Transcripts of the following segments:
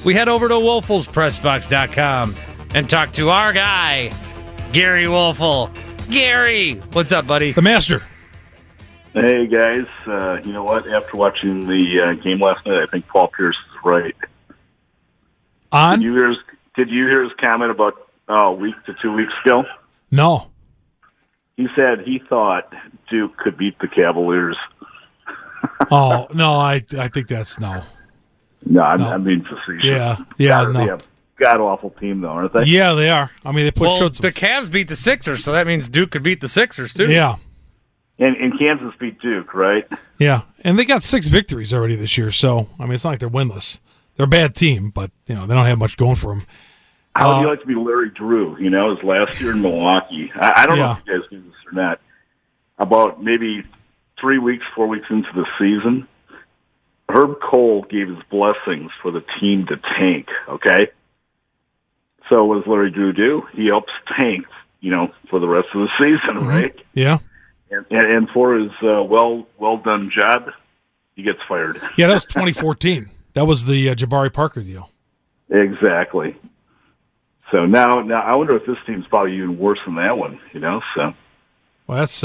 we head over to WolfelsPressBox.com and talk to our guy, Gary Wolfel. Gary, what's up, buddy? The master. Hey, guys. You know what? After watching the game last night, I think Paul Pierce is right. On? Did you hear his comment about a week to 2 weeks ago? No. He said he thought Duke could beat the Cavaliers. Oh, no, I think that's no. No, I'm being facetious. Yeah, They no. have god-awful team, though, aren't they? Yeah, they are. I mean, they put Well, shirts. the Cavs beat the Sixers, so that means Duke could beat the Sixers, too. Yeah, And Kansas beat Duke, right? yeah. And they got 6 victories already this year, so, I mean, it's not like they're winless. They're a bad team, but, they don't have much going for them. How would you like to be Larry Drew? His last year in Milwaukee. I don't know if you guys do this or not. About maybe 4 weeks into the season, Herb Cole gave his blessings for the team to tank, okay? So what does Larry Drew do? He helps tank, for the rest of the season, right? Yeah. And for his well done job, he gets fired. Yeah, that was 2014. That was the Jabari Parker deal. Exactly. So now I wonder if this team's probably even worse than that one, so. Well, that's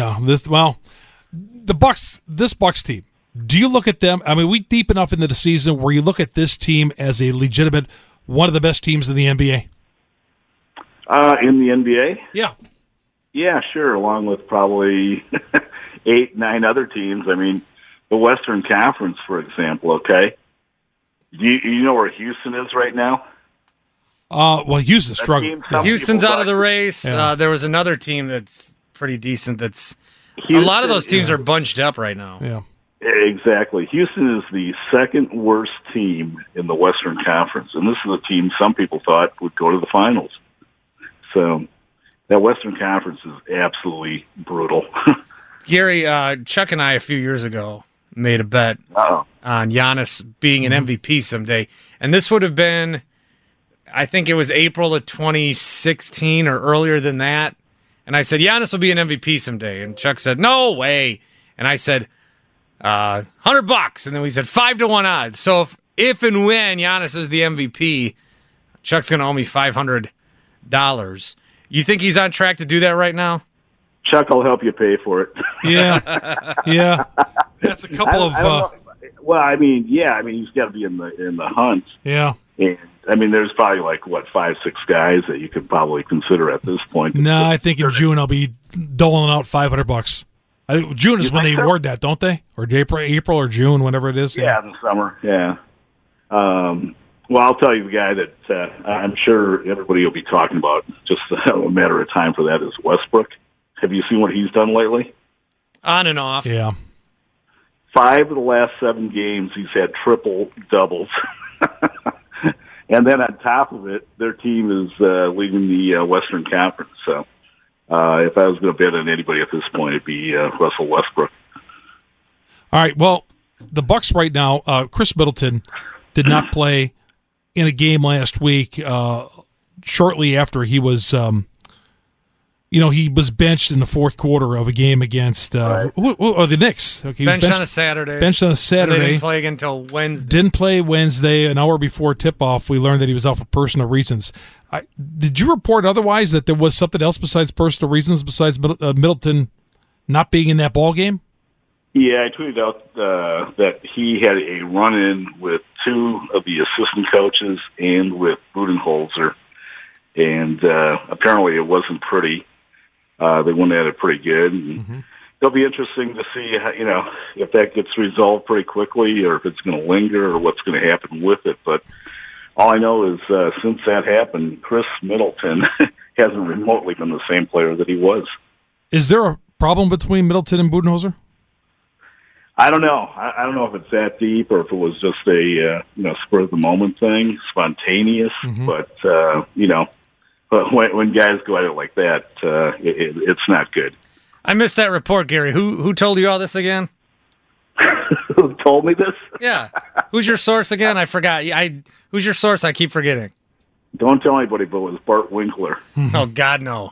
this Bucks team. Do you look at them? I mean, we deep enough into the season where you look at this team as a legitimate one of the best teams in the NBA. In the NBA? Yeah. Yeah, sure. Along with probably 8, 9 other teams. I mean, the Western Conference, for example. Okay. You know where Houston is right now? Well, Houston's struggling. Houston's out of the race. Yeah. There was another team that's pretty decent. A lot of those teams are bunched up right now. Yeah. Exactly. Houston is the second worst team in the Western Conference, and this is a team some people thought would go to the finals. So that Western Conference is absolutely brutal. Gary, Chuck and I a few years ago made a bet on Giannis being an MVP someday, and this would have been, I think it was April of 2016 or earlier than that. And I said, Giannis will be an MVP someday. And Chuck said, no way. And I said, $100. And then we said 5-1 odds. So if and when Giannis is the MVP, Chuck's going to owe me $500. You think he's on track to do that right now? Chuck, I'll help you pay for it. Yeah. Yeah. That's a couple of. I don't know. Well, I mean, he's got to be in the hunt. Yeah. And I mean, there's probably 5, 6 guys that you could probably consider at this point. No, I think in June I'll be doling out $500. I think June is when they award that, don't they? Or April or June, whenever it is. Yeah, in the summer. Yeah. Well, I'll tell you the guy that I'm sure everybody will be talking about. Just a matter of time for that is Westbrook. Have you seen what he's done lately? On and off. Yeah. 5 of the last 7 games, he's had triple doubles. And then on top of it, their team is leading the Western Conference. So if I was going to bet on anybody at this point, it'd be Russell Westbrook. All right. Well, the Bucks right now, Chris Middleton did not play in a game last week. Shortly after he was, he was benched in the fourth quarter of a game against the Knicks. Okay, benched on a Saturday. Benched on a Saturday. And they didn't play again until Wednesday. Didn't play Wednesday. An hour before tip-off, we learned that he was out for personal reasons. Did you report otherwise, that there was something else besides personal reasons, besides Middleton not being in that ball game? Yeah, I tweeted out that he had a run-in with 2 of the assistant coaches and with Budenholzer, and apparently it wasn't pretty. They went at it pretty good. And It'll be interesting to see, if that gets resolved pretty quickly, or if it's going to linger, or what's going to happen with it. But all I know is since that happened, Chris Middleton hasn't remotely been the same player that he was. Is there a problem between Middleton and Budenholzer? I don't know. I don't know if it's that deep or if it was just a spur of the moment thing, spontaneous. But but when guys go at it like that, it's not good. I missed that report, Gary. Who told you all this again? Who told me this? Yeah. Who's your source again? I forgot. Who's your source? I keep forgetting. Don't tell anybody, but it was Bart Winkler. Oh, God, no.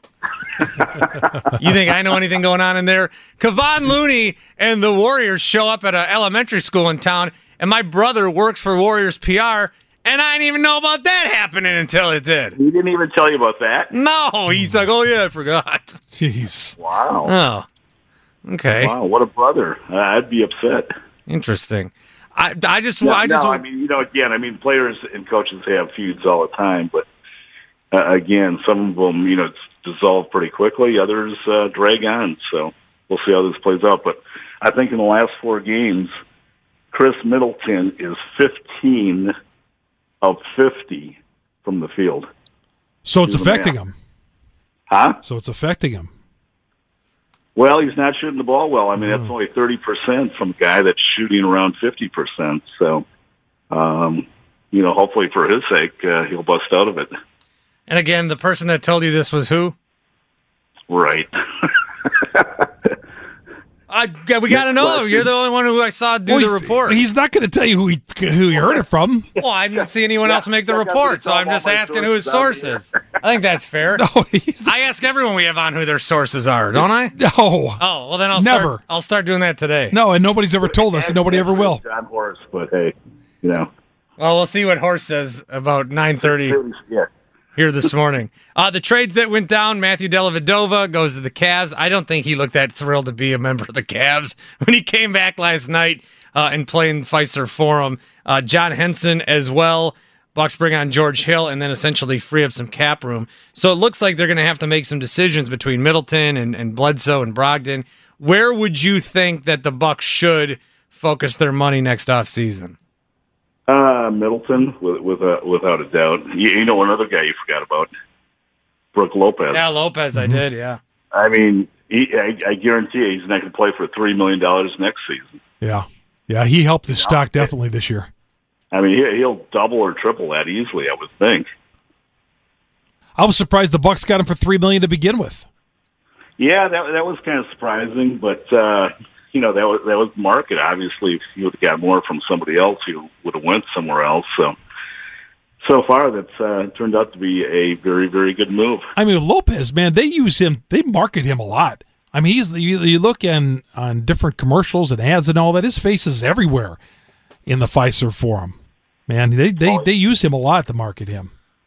You think I know anything going on in there? Kevon Looney and the Warriors show up at an elementary school in town, and my brother works for Warriors PR, And I didn't even know about that happening until it did. He didn't even tell you about that? No, he's like, oh, yeah, I forgot. Jeez. Wow. Oh, okay. Wow, what a brother. I'd be upset. Interesting. I mean, again, players and coaches have feuds all the time, but again, some of them, it's dissolved pretty quickly. Others drag on. So we'll see how this plays out. But I think in the last 4 games, Chris Middleton is 15 of 50 from the field. So it's affecting him. Huh? So it's affecting him. Well, he's not shooting the ball well. I mean, that's only 30% from a guy that's shooting around 50%. So, hopefully for his sake, he'll bust out of it. And again, the person that told you this was who? Right. We got to know. You're the only one who I saw do the report. He's not going to tell you who he heard it from. Well, I didn't see anyone else make the report, so I'm just asking who his source is. I think that's fair. No, I ask everyone we have on who their sources are, don't I? No. Oh, well then I'll start doing that today. No, and nobody's ever told us, and nobody ever will. John Horst, but hey, Well, we'll see what Horst says about 9:30. Yeah. Here this morning. The trades that went down, Matthew Dellavedova goes to the Cavs. I don't think he looked that thrilled to be a member of the Cavs when he came back last night and playing Fiserv Forum. John Henson as well. Bucks bring on George Hill and then essentially free up some cap room. So it looks like they're going to have to make some decisions between Middleton and Bledsoe and Brogdon. Where would you think that the Bucks should focus their money next offseason? Middleton, without a doubt. You know another guy you forgot about, Brook Lopez. Yeah, Lopez, I did, yeah. I mean, I guarantee you he's not going to play for $3 million next season. Yeah, he helped his stock definitely this year. I mean, he'll double or triple that easily, I would think. I was surprised the Bucks got him for $3 million to begin with. Yeah, that was kind of surprising, but that was the market. Obviously, if you would have got more from somebody else, you would have went somewhere else. So far, that's turned out to be a very, very good move. I mean, Lopez, man, they use him. They market him a lot. I mean, you look on different commercials and ads and all that. His face is everywhere in the Fiserv Forum. Man, they use him a lot to market him.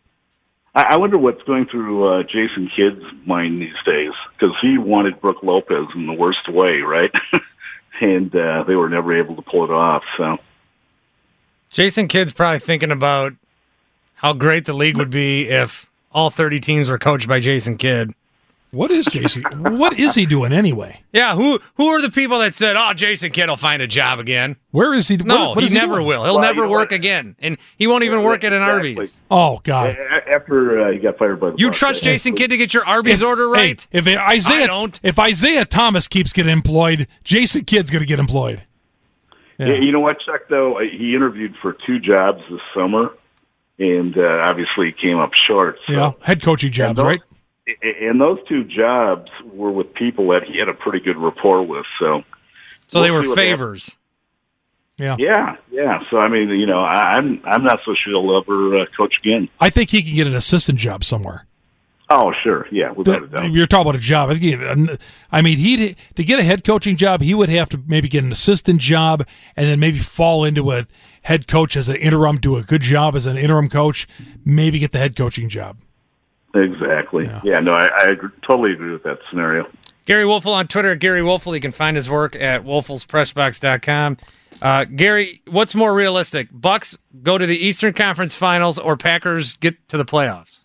I wonder what's going through Jason Kidd's mind these days, because he wanted Brook Lopez in the worst way, right? And they were never able to pull it off. So Jason Kidd's probably thinking about how great the league would be if all 30 teams were coached by Jason Kidd. What is Jason? What is he doing anyway? Yeah, who are the people that said, "Oh, Jason Kidd will find a job again"? Where is he? No, he never will. He'll never work again, and he won't even work at an Arby's. Oh God! After he got fired by the you trust Jason Kidd to get your Arby's order right? If Isaiah Thomas keeps getting employed, Jason Kidd's going to get employed. Yeah. You know what, Chuck? Though he interviewed for 2 jobs this summer, and obviously came up short. So. Yeah, head coaching jobs, right? And those 2 jobs were with people that he had a pretty good rapport with. So they were favors. Yeah. So I mean, I'm not so sure he'll ever coach again. I think he can get an assistant job somewhere. Oh, sure, yeah, without a doubt. You're talking about a job. I mean, to get a head coaching job, he would have to maybe get an assistant job and then maybe fall into a head coach as an interim, do a good job as an interim coach, maybe get the head coaching job. Exactly. Yeah, no, I totally agree with that scenario. Gary Woelfel on Twitter at Gary Woelfel. You can find his work at WoelfelsPressBox.com. Gary, what's more realistic? Bucks go to the Eastern Conference Finals or Packers get to the playoffs?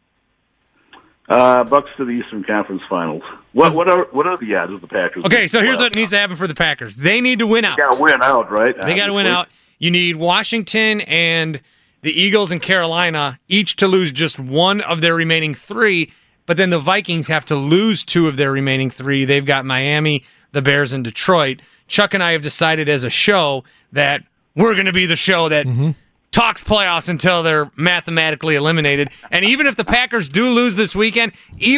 Bucks to the Eastern Conference Finals. What are the odds of the Packers? Okay, so here's what needs to happen for the Packers. They need to win out. They got to win out, right? They got to win out. You need Washington and the Eagles and Carolina each to lose just one of their remaining 3, but then the Vikings have to lose 2 of their remaining 3. They've got Miami, the Bears, and Detroit. Chuck and I have decided as a show that we're going to be the show that talks playoffs until they're mathematically eliminated. And even if the Packers do lose this weekend,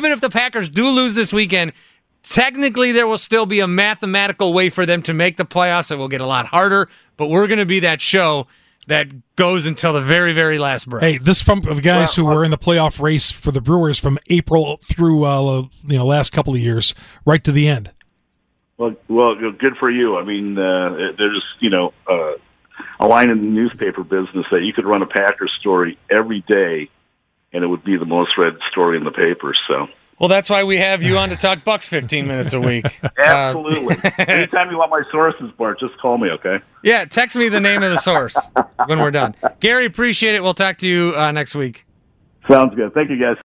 technically there will still be a mathematical way for them to make the playoffs. It will get a lot harder, but we're going to be that show that goes until the very, very last breath. Hey, this from the guys who were in the playoff race for the Brewers from April through last couple of years, right to the end. Well, good for you. I mean, there's a line in the newspaper business that you could run a Packers story every day, and it would be the most read story in the paper. So. Well, that's why we have you on to talk Bucks 15 minutes a week. Absolutely. Anytime you want my sources, Bart, just call me, okay? Yeah, text me the name of the source when we're done. Gary, appreciate it. We'll talk to you next week. Sounds good. Thank you, guys.